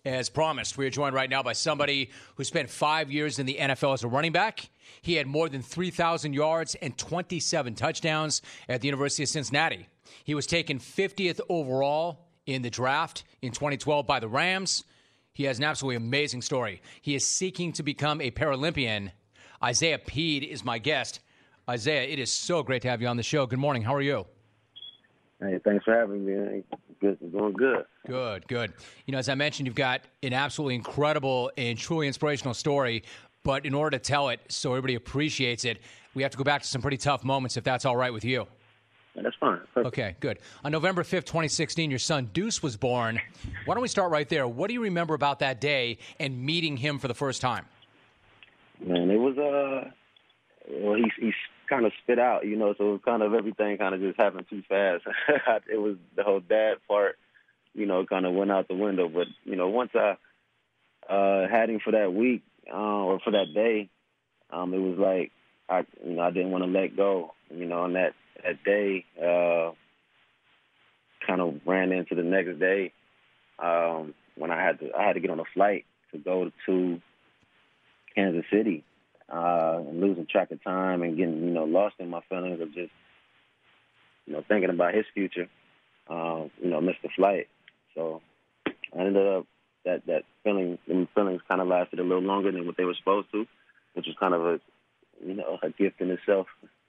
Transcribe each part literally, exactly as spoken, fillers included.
As promised, we are joined right now by somebody who spent five years in the N F L as a running back. He had more than three thousand yards and twenty-seven touchdowns at the University of Cincinnati. He was taken fiftieth overall in the draft in twenty twelve by the Rams. He has an absolutely amazing story. He is seeking to become a Paralympian. Isaiah Pead is my guest. Isaiah, it is so great to have you on the show. Good morning. How are you? Hey, thanks for having me. Good, doing good. Good, good. You know, as I mentioned, you've got an absolutely incredible and truly inspirational story. But in order to tell it so everybody appreciates it, we have to go back to some pretty tough moments, if that's all right with you. Yeah, that's fine. Perfect. Okay, good. On November fifth, twenty sixteen, your son Deuce was born. Why don't we start right there? What do you remember about that day and meeting him for the first time? Man, it was, uh, well, he, he kind of spit out, you know, so it was kind of everything kind of just happened too fast. It was the whole dad part, you know, kind of went out the window. But, you know, once I uh, had him for that week uh, or for that day, um, it was like, I, you know, I didn't want to let go, you know, and that, that day uh, kind of ran into the next day um, when I had to, I had to get on a flight to go to Kansas City. Uh, and losing track of time and getting, you know, lost in my feelings of just, you know, thinking about his future, uh, you know, missed the flight. So I ended up, that, that feeling, them feelings kind of lasted a little longer than what they were supposed to, which was kind of a, you know, a gift in itself.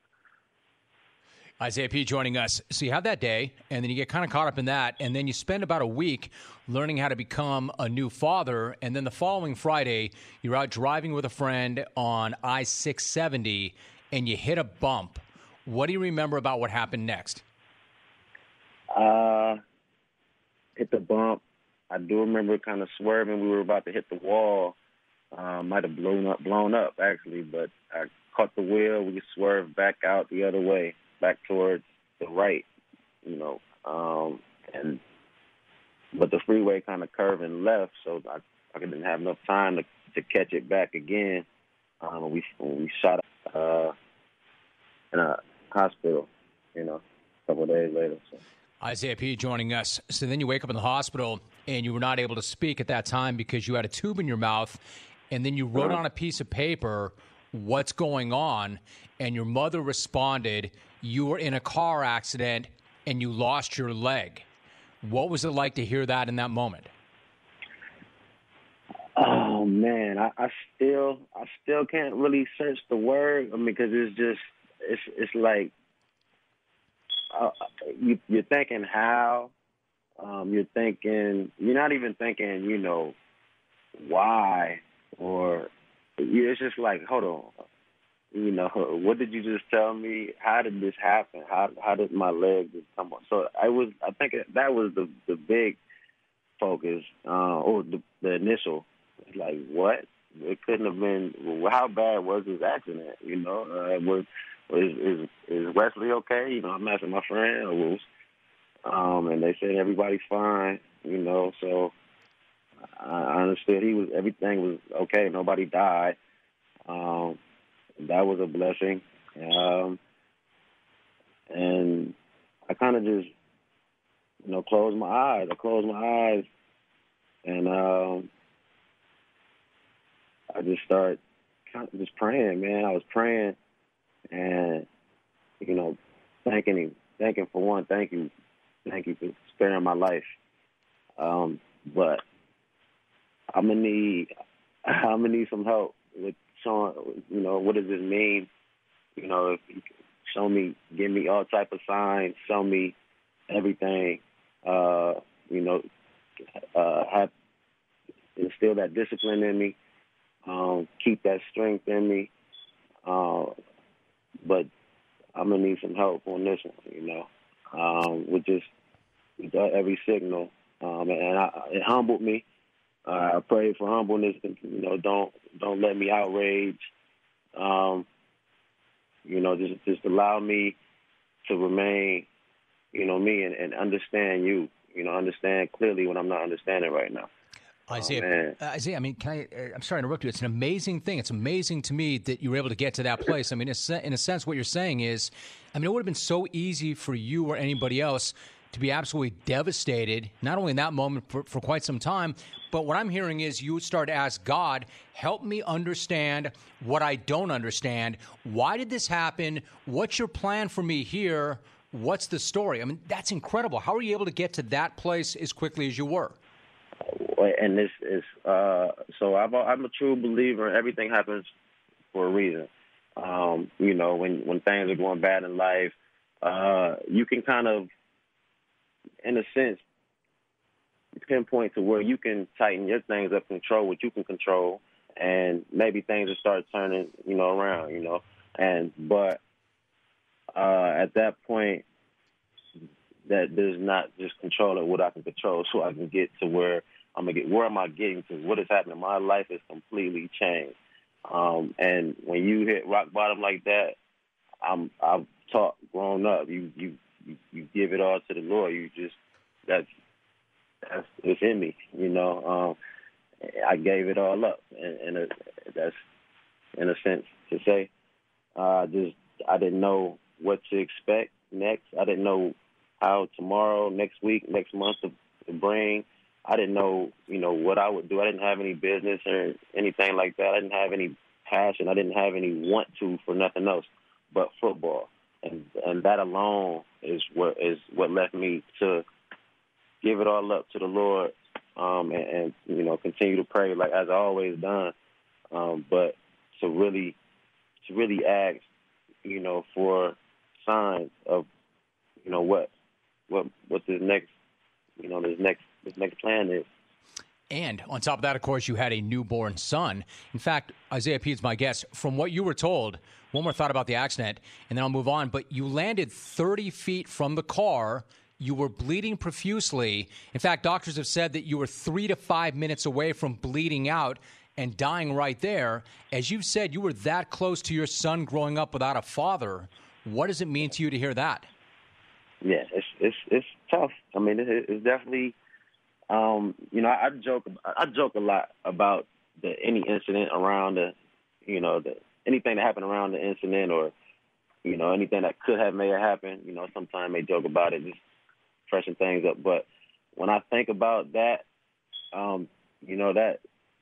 Isaiah Pead joining us. So you have that day, and then you get kind of caught up in that, and then you spend about a week learning how to become a new father, and then the following Friday, you're out driving with a friend on I six seventy, and you hit a bump. What do you remember about what happened next? Uh, hit the bump. I do remember kind of swerving. We were about to hit the wall. Uh, might have blown up, blown up actually, but I caught the wheel. We swerved back out the other way, back towards the right, you know, um, and but the freeway kind of curved and left, so I, I didn't have enough time to, to catch it back again. Um, we we shot uh, in a hospital, you know, a couple of days later. So. Isaiah Pead joining us. So then you wake up in the hospital, and you were not able to speak at that time because you had a tube in your mouth, and then you wrote on a piece of paper what's going on, and your mother responded, you were in a car accident and you lost your leg. What was it like to hear that in that moment? Oh man, I, I still, I still can't really search the word. I mean, because it's just, it's, it's like uh, you, you're thinking how, um, you're thinking, you're not even thinking, you know, why, or it's just like, hold on. You know, what did you just tell me? How did this happen? How how did my leg just come on? So I was, I think that was the the big focus, uh, or the, the initial. Like, what? It couldn't have been. Well, how bad was this accident? You know, uh, was is, is is Wesley okay? You know, I'm asking my friend, um, and they said everybody's fine. You know, so I understood he was everything was okay. Nobody died. Um, That was a blessing. Um, and I kind of just, you know, closed my eyes. I closed my eyes, and um, I just started kind of just praying, man. I was praying and, you know, thanking him. Thanking for one, thank you. Thank you for sparing my life. Um, but I'm going to need, I'm going to need some help with showing, you know, what does this mean? You know, if you show me, give me all type of signs, show me everything, uh, you know, uh, have, instill that discipline in me, um, keep that strength in me. Uh, but I'm going to need some help on this one, you know, um, with just with every signal. Um, and I, it humbled me. Uh, I prayed for humbleness. You know, don't don't let me outrage. Um, you know, just just allow me to remain, you know, me and, and understand you. You know, understand clearly when I'm not understanding right now. Isaiah, oh, uh, Isaiah, I mean, can I, uh, I'm sorry to interrupt you. It's an amazing thing. It's amazing to me that you were able to get to that place. I mean, in a sense, what you're saying is, I mean, it would have been so easy for you or anybody else to be absolutely devastated, not only in that moment for, for quite some time, but what I'm hearing is you would start to ask God, help me understand what I don't understand. Why did this happen? What's your plan for me here? What's the story? I mean, that's incredible. How are you able to get to that place as quickly as you were? And this is, uh, so I'm a, I'm a true believer. Everything happens for a reason. Um, you know, when, when things are going bad in life, uh, you can kind of, in a sense, pinpoint to where you can tighten your things up, control what you can control, and maybe things will start turning, you know, around, you know. And but uh, at that point, that there's not just controlling what I can control, so I can get to where I'm gonna get. Where am I getting to? What is happening? My life is completely changed. Um, and when you hit rock bottom like that, I'm I've taught growing up. You you you, you give it all to the Lord. You just that's that's it's in me. You know, um, I gave it all up, and, and it, that's in a sense to say. Uh, just I didn't know what to expect next. I didn't know how tomorrow, next week, next month to, to bring. I didn't know, you know, what I would do. I didn't have any business or anything like that. I didn't have any passion. I didn't have any want to for nothing else but football. And and that alone is what is what left me to give it all up to the Lord, um, and, and you know continue to pray like as I always done. Um, but to really to really ask, you know, for signs of, you know, what what what this next you know this next this next plan is. And on top of that, of course, you had a newborn son. In fact, Isaiah Pete's my guest. From what you were told, one more thought about the accident, and then I'll move on. But you landed thirty feet from the car. You were bleeding profusely. In fact, doctors have said that you were three to five minutes away from bleeding out and dying right there. As you've said, you were that close to your son growing up without a father. What does it mean to you to hear that? Yeah, it's it's it's tough. I mean, it, it's definitely. Um, you know, I, I joke. I joke a lot about the any incident around the, you know, the anything that happened around the incident, or you know, anything that could have may have happened. You know, sometimes they joke about it, just freshen things up. But when I think about that, um, you know, that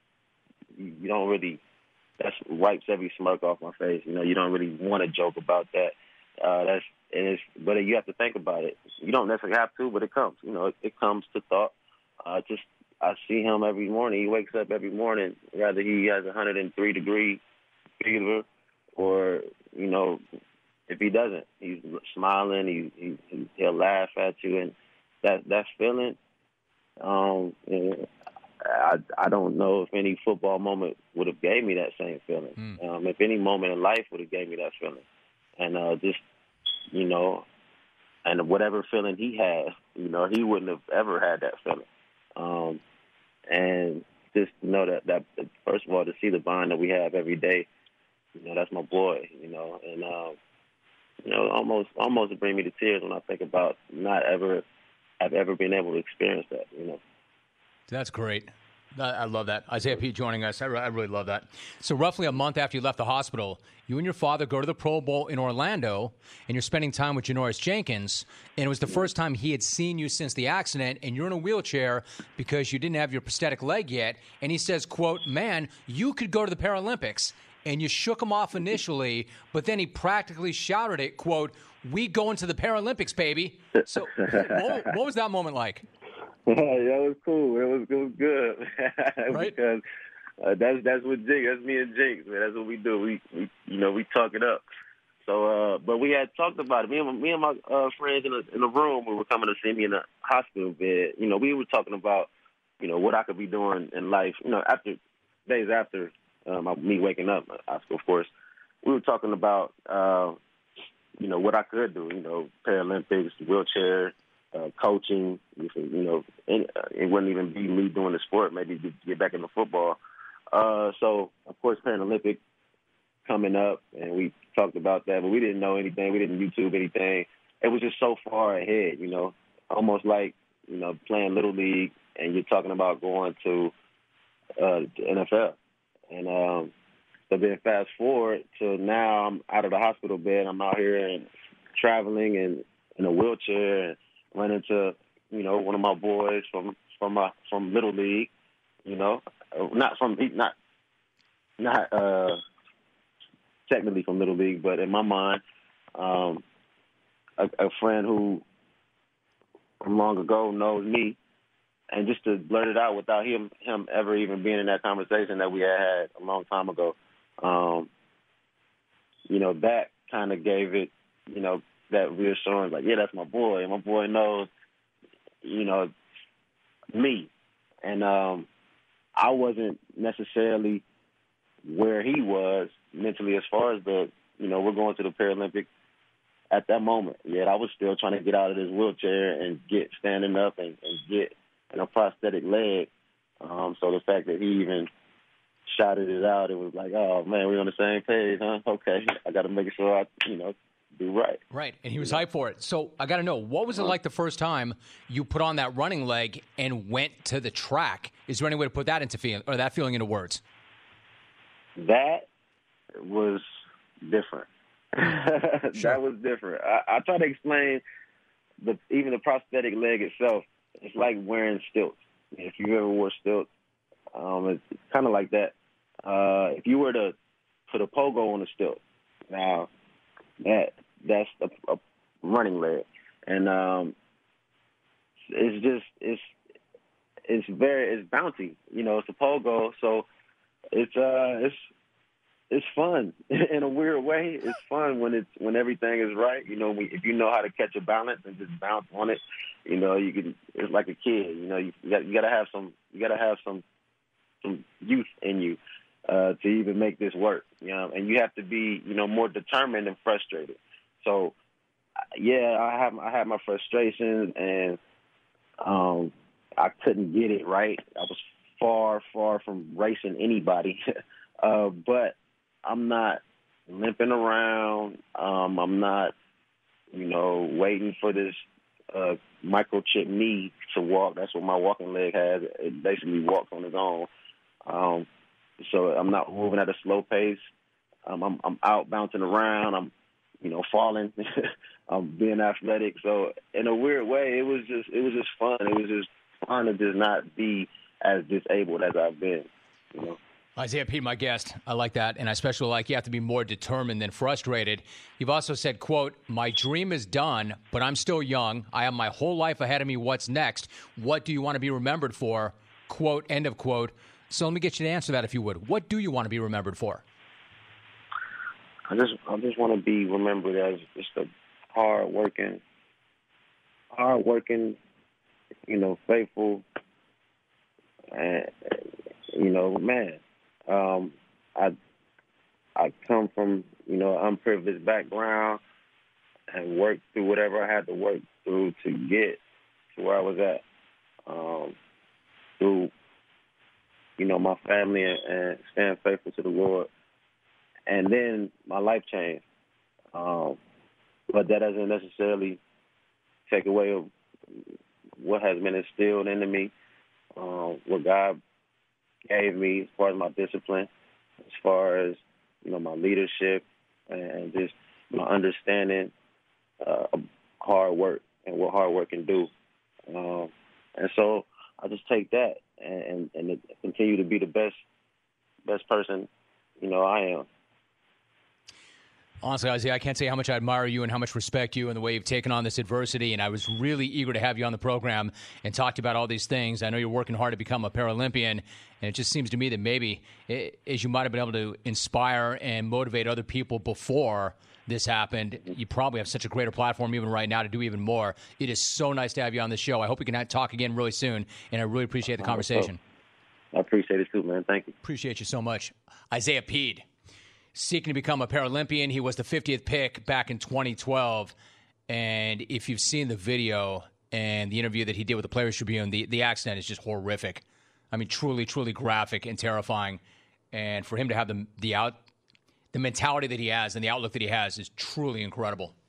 you don't really that wipes every smirk off my face. You know, you don't really want to joke about that. Uh, that's and it's, but you have to think about it. You don't necessarily have to, but it comes. You know, it, it comes to thought. Uh, just I see him every morning. He wakes up every morning, whether he has a one hundred three degree fever or, you know, if he doesn't, he's smiling. He, he he'll laugh at you, and that that feeling. Um, I I don't know if any football moment would have gave me that same feeling. Mm. Um, if any moment in life would have gave me that feeling, and uh, just you know, and whatever feeling he had, you know, he wouldn't have ever had that feeling. Um, and just to know that, that, first of all, to see the bond that we have every day, you know, that's my boy, you know, and, uh, you know, almost, almost to bring me to tears when I think about not ever, have ever been able to experience that, you know. That's great. I love that. Isaiah Pete joining us. I, re- I really love that. So roughly a month after you left the hospital, you and your father go to the Pro Bowl in Orlando, and you're spending time with Janoris Jenkins. And it was the first time he had seen you since the accident, and you're in a wheelchair because you didn't have your prosthetic leg yet. And he says, quote, man, you could go to the Paralympics. And you shook him off initially, but then he practically shouted it, quote, we go into the Paralympics, baby. So what, what was that moment like? Yeah, it was cool. It was, it was good, right? Because uh, that's that's what Jinx. That's me and Jinx, man. That's what we do. We, we you know, we talk it up. So, uh, but we had talked about it. Me and me and my uh, friends in the in the room who were coming to see me in the hospital bed. You know, we were talking about, you know, what I could be doing in life. You know, after days after um, me waking up, of course, we were talking about, uh, you know, what I could do. You know, Paralympics, wheelchair. Uh, coaching, you know, and, uh, it wouldn't even be me doing the sport, maybe get back into football. Uh, so, of course, Paralympic coming up, and we talked about that, but we didn't know anything. We didn't YouTube anything. It was just so far ahead, you know, almost like, you know, playing Little League, and you're talking about going to uh, the N F L. And um, so then fast forward to now I'm out of the hospital bed. I'm out here and traveling and in a wheelchair and run into, you know, one of my boys from from my from Little League, you know, not from not not uh, technically from Little League, but in my mind, um, a, a friend who from long ago knows me, and just to blurt it out without him him ever even being in that conversation that we had had a long time ago, um, you know, that kind of gave it, you know, that reassurance, like, yeah, that's my boy, and my boy knows, you know, me. And um, I wasn't necessarily where he was mentally as far as the, you know, we're going to the Paralympics at that moment. Yet I was still trying to get out of this wheelchair and get standing up and, and get in a prosthetic leg. Um, so the fact that he even shouted it out, it was like, oh, man, we're on the same page, huh? Okay, I got to make sure I, you know, do right. Right, and he was hyped for it. So I got to know, what was it like the first time you put on that running leg and went to the track? Is there any way to put that into feeling, or that feeling into words? That was different. Sure. That was different. I, I try to explain the even the prosthetic leg itself. It's like wearing stilts. If you ever wore stilts, um, it's, it's kind of like that. Uh, if you were to put a pogo on a stilt, now that that's a, a running leg, and um, it's just it's it's very it's bouncy. You know, it's a pogo, so it's uh it's it's fun in a weird way. It's fun when it's when everything is right. You know, if you know how to catch a balance and just bounce on it, you know, you can. It's like a kid. You know, you got you got to have some you got to have some some youth in you uh, to even make this work. You know, and you have to be you know more determined and frustrated. So, yeah, I have I had my frustrations, and um, I couldn't get it right. I was far far from racing anybody, uh, but I'm not limping around. Um, I'm not, you know, waiting for this uh, microchip knee to walk. That's what my walking leg has. It basically walks on its own. Um, so I'm not moving at a slow pace. Um, I'm, I'm out bouncing around. I'm, you know, falling. I'm being athletic. So in a weird way, it was just it was just fun. It was just fun to just not be as disabled as I've been, you know. Isaiah Peed, my guest. I like that, and I especially like you have to be more determined than frustrated. You've also said, quote, my dream is done, but I'm still young. I have my whole life ahead of me. What's next? What do you want to be remembered for? Quote, end of quote. So let me get you to answer that if you would. What do you want to be remembered for? I just I just want to be remembered as just a hard-working, hard-working, you know, faithful, and, you know, man. Um, I I come from, you know, an unprivileged background and worked through whatever I had to work through to get to where I was at. Um, through, you know, my family and, and staying faithful to the Lord. And then my life changed. Um, but that doesn't necessarily take away of what has been instilled into me, um, what God gave me as far as my discipline, as far as, you know, my leadership and just my understanding uh, of hard work and what hard work can do. Um, and so I just take that and, and, and continue to be the best best person, you know, I am. Honestly, Isaiah, I can't say how much I admire you and how much respect you and the way you've taken on this adversity. And I was really eager to have you on the program and talk to you about all these things. I know you're working hard to become a Paralympian, and it just seems to me that maybe, as you might have been able to inspire and motivate other people before this happened, you probably have such a greater platform even right now to do even more. It is so nice to have you on the show. I hope we can talk again really soon, and I really appreciate the conversation. I appreciate it too, man. Thank you. Appreciate you so much. Isaiah Peed, seeking to become a Paralympian. He was the fiftieth pick back in twenty twelve. And if you've seen the video and the interview that he did with the Players Tribune, the, the accident is just horrific. I mean, truly, truly graphic and terrifying. And for him to have the the out the mentality that he has and the outlook that he has is truly incredible.